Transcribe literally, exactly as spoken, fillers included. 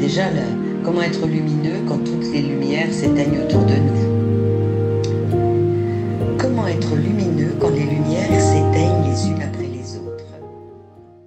déjà, là, comment être lumineux quand toutes les lumières s'éteignent autour de nous?